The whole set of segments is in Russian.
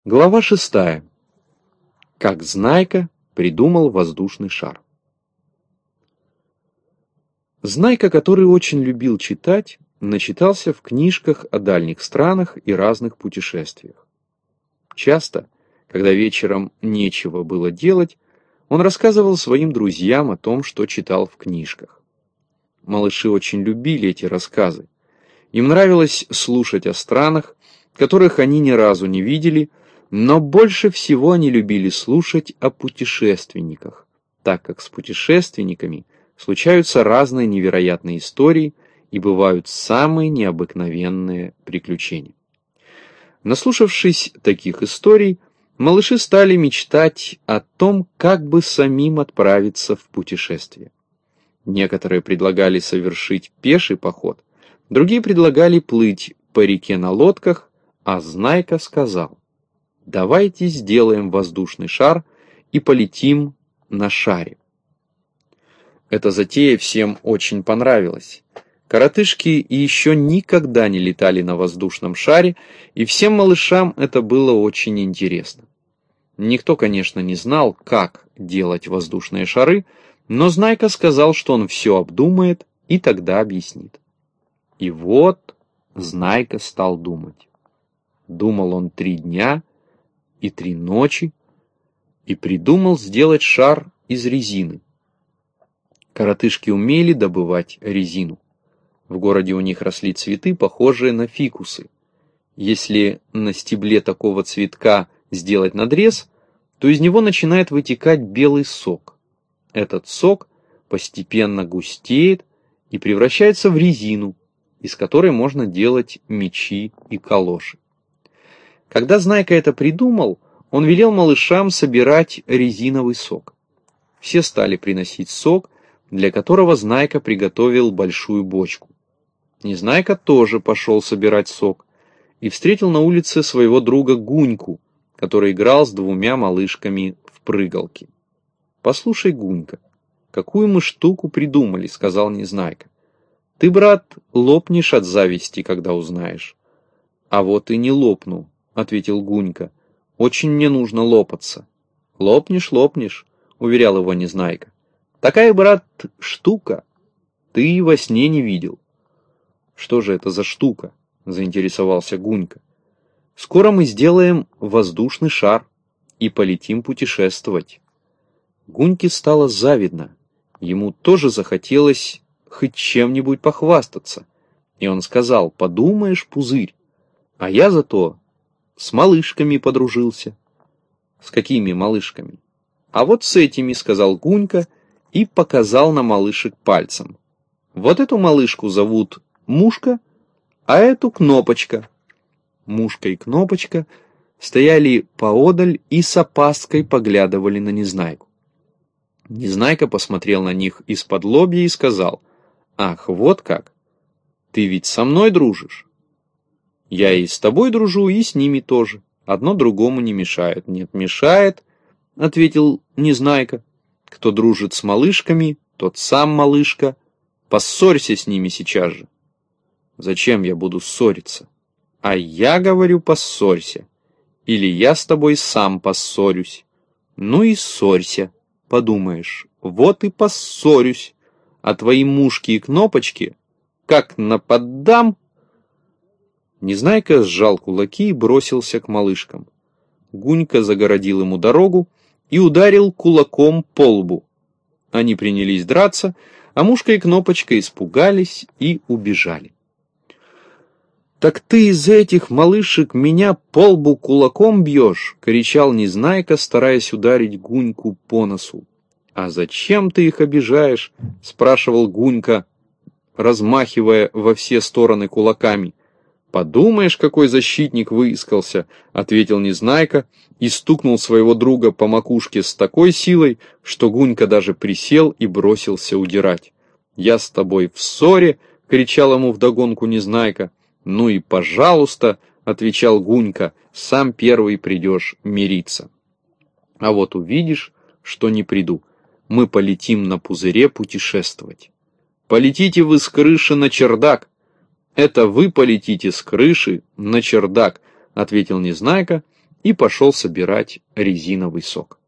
Глава 6. Как Знайка придумал воздушный шар. Знайка, который очень любил читать, начитался в книжках о дальних странах и разных путешествиях. Часто, когда вечером нечего было делать, он рассказывал своим друзьям о том, что читал в книжках. Малыши очень любили эти рассказы. Им нравилось слушать о странах, которых они ни разу не видели, но больше всего они любили слушать о путешественниках, так как с путешественниками случаются разные невероятные истории и бывают самые необыкновенные приключения. Наслушавшись таких историй, малыши стали мечтать о том, как бы самим отправиться в путешествие. Некоторые предлагали совершить пеший поход, другие предлагали плыть по реке на лодках, а Знайка сказал: «Давайте сделаем воздушный шар и полетим на шаре». Эта затея всем очень понравилась. Коротышки и еще никогда не летали на воздушном шаре, и всем малышам это было очень интересно. Никто, конечно, не знал, как делать воздушные шары, но Знайка сказал, что он все обдумает и тогда объяснит. И вот Знайка стал думать. Думал он 3 дня и 3 ночи и придумал сделать шар из резины. Коротышки умели добывать резину. В городе у них росли цветы, похожие на фикусы. Если на стебле такого цветка сделать надрез, то из него начинает вытекать белый сок. Этот сок постепенно густеет и превращается в резину, из которой можно делать мечи и калоши. Когда Знайка это придумал, он велел малышам собирать резиновый сок. Все стали приносить сок, для которого Знайка приготовил большую бочку. Незнайка тоже пошел собирать сок и встретил на улице своего друга Гуньку, который играл с 2 малышками в прыгалки. «Послушай, Гунька, какую мы штуку придумали», — сказал Незнайка. «Ты, брат, лопнешь от зависти, когда узнаешь». «А вот и не лопну», — ответил Гунька. «Очень мне нужно лопаться». «Лопнешь, лопнешь», — уверял его Незнайка. «Такая, брат, штука ты и во сне не видел». «Что же это за штука?» — заинтересовался Гунька. «Скоро мы сделаем воздушный шар и полетим путешествовать». Гуньке стало завидно. Ему тоже захотелось хоть чем-нибудь похвастаться. И он сказал: «Подумаешь, пузырь, а я зато с малышками подружился». «С какими малышками?» «А вот с этими», — сказал Гунька и показал на малышек пальцем. «Вот эту малышку зовут Мушка, а эту Кнопочка». Мушка и Кнопочка стояли поодаль и с опаской поглядывали на Незнайку. Незнайка посмотрел на них из-под лобья и сказал: «Ах, вот как! Ты ведь со мной дружишь?» «Я и с тобой дружу, и с ними тоже. Одно другому не мешает». «Нет, мешает», — ответил Незнайка. «Кто дружит с малышками, тот сам малышка. Поссорься с ними сейчас же». «Зачем я буду ссориться?» «А я говорю, поссорься. Или я с тобой сам поссорюсь». «Ну и ссорься. Подумаешь, вот и поссорюсь. А твои Мушки и Кнопочки как нападам». Незнайка сжал кулаки и бросился к малышкам. Гунька загородил ему дорогу и ударил кулаком по лбу. Они принялись драться, а Мушка и Кнопочка испугались и убежали. «Так ты из этих малышек меня по лбу кулаком бьешь?» — кричал Незнайка, стараясь ударить Гуньку по носу. «А зачем ты их обижаешь?» — спрашивал Гунька, размахивая во все стороны кулаками. «Подумаешь, какой защитник выискался», — ответил Незнайка и стукнул своего друга по макушке с такой силой, что Гунька даже присел и бросился удирать. «Я с тобой в ссоре!» — кричал ему вдогонку Незнайка. «Ну и пожалуйста», — отвечал Гунька, — «сам первый придешь мириться». «А вот увидишь, что не приду. Мы полетим на пузыре путешествовать». «Полетите вы с крыши на чердак». «Это вы полетите с крыши на чердак», — ответил Незнайка и пошел собирать резиновый сок.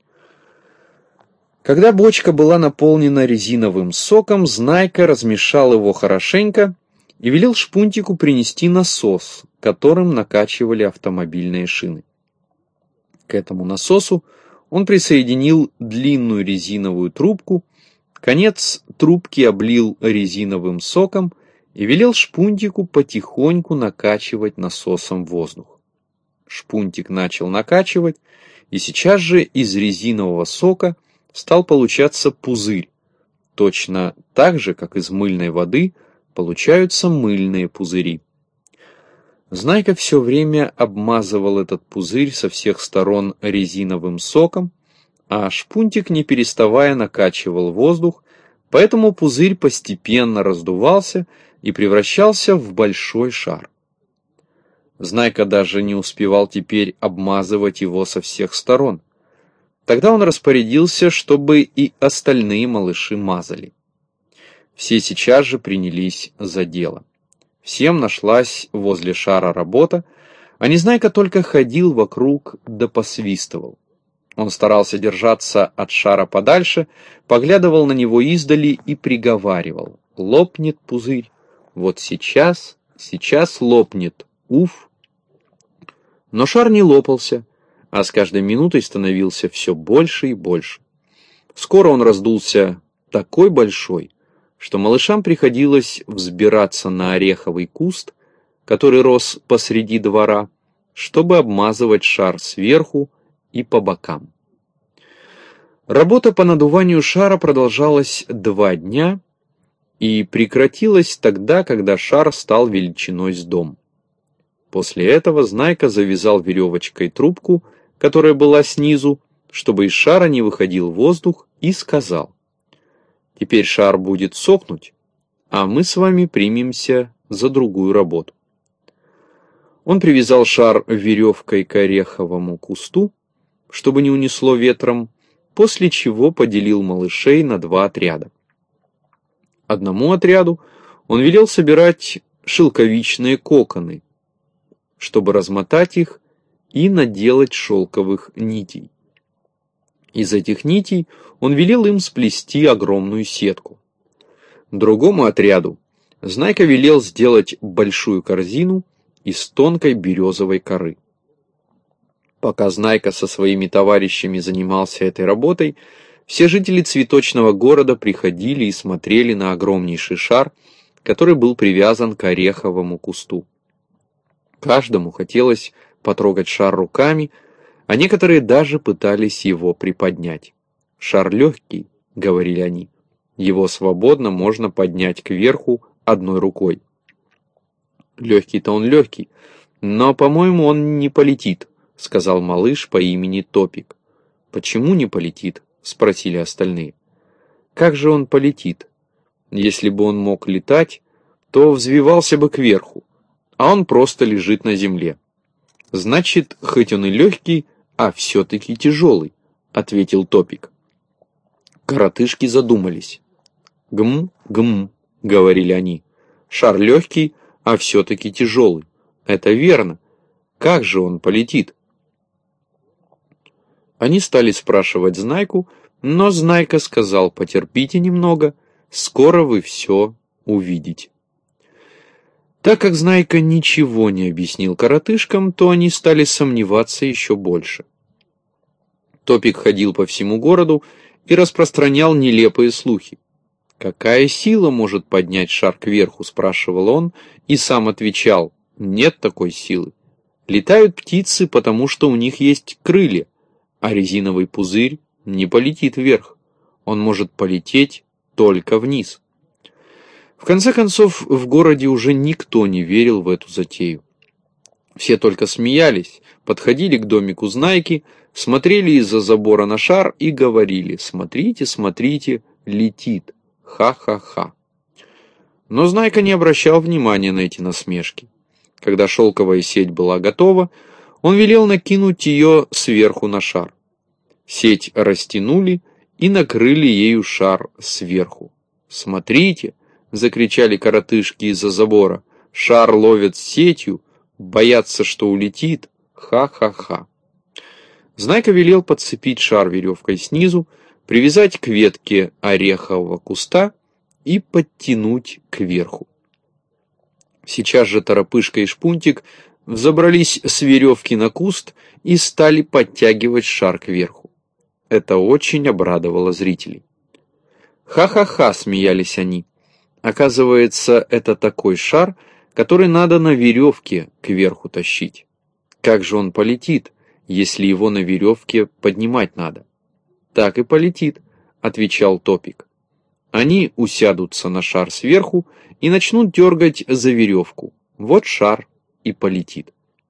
Когда бочка была наполнена резиновым соком, Знайка размешал его хорошенько и велел Шпунтику принести насос, которым накачивали автомобильные шины. К этому насосу он присоединил длинную резиновую трубку, конец трубки облил резиновым соком и велел Шпунтику потихоньку накачивать насосом воздух. Шпунтик начал накачивать, и сейчас же из резинового сока стал получаться пузырь, точно так же, как из мыльной воды получаются мыльные пузыри. Знайка все время обмазывал этот пузырь со всех сторон резиновым соком, а Шпунтик, не переставая, накачивал воздух, поэтому пузырь постепенно раздувался и превращался в большой шар. Знайка даже не успевал теперь обмазывать его со всех сторон. Тогда он распорядился, чтобы и остальные малыши мазали. Все сейчас же принялись за дело. Всем нашлась возле шара работа, а Незнайка только ходил вокруг да посвистывал. Он старался держаться от шара подальше, поглядывал на него издали и приговаривал: «Лопнет пузырь, вот сейчас лопнет, уф!» Но шар не лопался, а с каждой минутой становился все больше и больше. Скоро он раздулся такой большой, что малышам приходилось взбираться на ореховый куст, который рос посреди двора, чтобы обмазывать шар сверху и по бокам. Работа по надуванию шара продолжалась 2 дня и прекратилась тогда, когда шар стал величиной с дом. После этого Знайка завязал веревочкой трубку, которая была снизу, чтобы из шара не выходил воздух, и сказал: «Теперь шар будет сохнуть, а мы с вами примемся за другую работу». Он привязал шар веревкой к ореховому кусту, чтобы не унесло ветром, после чего поделил малышей на 2 отряда. Одному отряду он велел собирать шелковичные коконы, чтобы размотать их и наделать шелковых нитей. Из этих нитей он велел им сплести огромную сетку. Другому отряду Знайка велел сделать большую корзину из тонкой березовой коры. Пока Знайка со своими товарищами занимался этой работой, все жители цветочного города приходили и смотрели на огромнейший шар, который был привязан к ореховому кусту. Каждому хотелось потрогать шар руками, а некоторые даже пытались его приподнять. «Шар легкий», — говорили они, — «его свободно можно поднять кверху одной рукой». «Легкий-то он легкий, но, по-моему, он не полетит», — сказал малыш по имени Топик. «Почему не полетит?» — спросили остальные. «Как же он полетит? Если бы он мог летать, то взвивался бы кверху, а он просто лежит на земле». «Значит, хоть он и легкий, а все-таки тяжелый», — ответил Топик. Коротышки задумались. «Гм, гм», — говорили они, — «шар легкий, а все-таки тяжелый. Это верно. Как же он полетит?» Они стали спрашивать Знайку, но Знайка сказал: «Потерпите немного, скоро вы все увидите». Так как Знайка ничего не объяснил коротышкам, то они стали сомневаться еще больше. Топик ходил по всему городу и распространял нелепые слухи. «Какая сила может поднять шар кверху?» — спрашивал он, и сам отвечал: «Нет такой силы. Летают птицы, потому что у них есть крылья, а резиновый пузырь не полетит вверх. Он может полететь только вниз». В конце концов, в городе уже никто не верил в эту затею. Все только смеялись, подходили к домику Знайки, смотрели из-за забора на шар и говорили: «Смотрите, смотрите, летит! Ха-ха-ха!» Но Знайка не обращал внимания на эти насмешки. Когда шелковая сеть была готова, он велел накинуть ее сверху на шар. Сеть растянули и накрыли ею шар сверху. «Смотрите!» — закричали коротышки из-за забора. «Шар ловят сетью, боятся, что улетит, Ха-ха-ха. Знайка велел подцепить шар веревкой снизу, привязать к ветке орехового куста и подтянуть кверху. Сейчас же Торопышка и Шпунтик взобрались с веревки на куст и стали подтягивать шар кверху. Это очень обрадовало зрителей. «Ха-ха-ха!» — смеялись они. «Оказывается, это такой шар, который надо на веревке кверху тащить. Как же он полетит, если его на веревке поднимать надо?» «Так и полетит», — отвечал Топик. «Они усядутся на шар сверху и начнут дергать за веревку. Вот шар и полетит».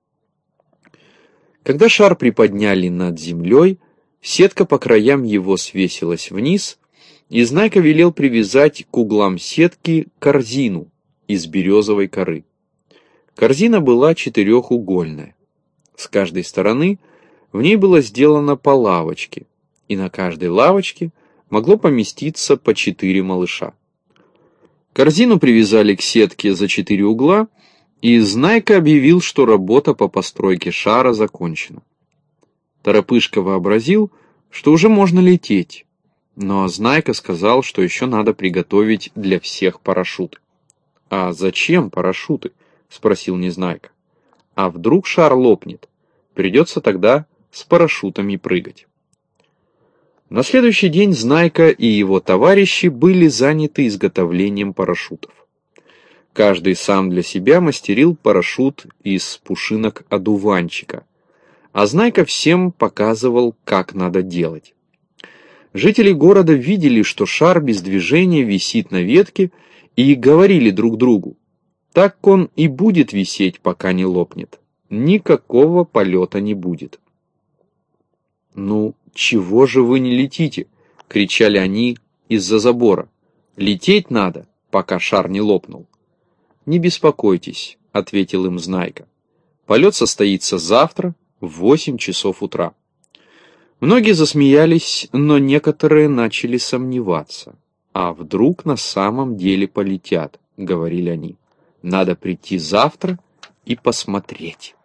Когда шар приподняли над землей, сетка по краям его свесилась вниз, и Знайка велел привязать к углам сетки корзину из березовой коры. Корзина была четырехугольная. С каждой стороны в ней было сделано по лавочке, и на каждой лавочке могло поместиться по 4 малыша. Корзину привязали к сетке за 4 угла, и Знайка объявил, что работа по постройке шара закончена. Торопышка вообразил, что уже можно лететь, но Знайка сказал, что еще надо приготовить для всех парашюты. «А зачем парашюты?» — спросил Незнайка. «А вдруг шар лопнет? Придется тогда с парашютами прыгать». На следующий день Знайка и его товарищи были заняты изготовлением парашютов. Каждый сам для себя мастерил парашют из пушинок одуванчика, а Знайка всем показывал, как надо делать. Жители города видели, что шар без движения висит на ветке, и говорили друг другу: «Так он и будет висеть, пока не лопнет. Никакого полета не будет». «Ну, чего же вы не летите?» — кричали они из-за забора. «Лететь надо, пока шар не лопнул». «Не беспокойтесь», — ответил им Знайка. «Полет состоится завтра в 8 часов утра». Многие засмеялись, но некоторые начали сомневаться. «А вдруг на самом деле полетят?» — говорили они. «Надо прийти завтра и посмотреть».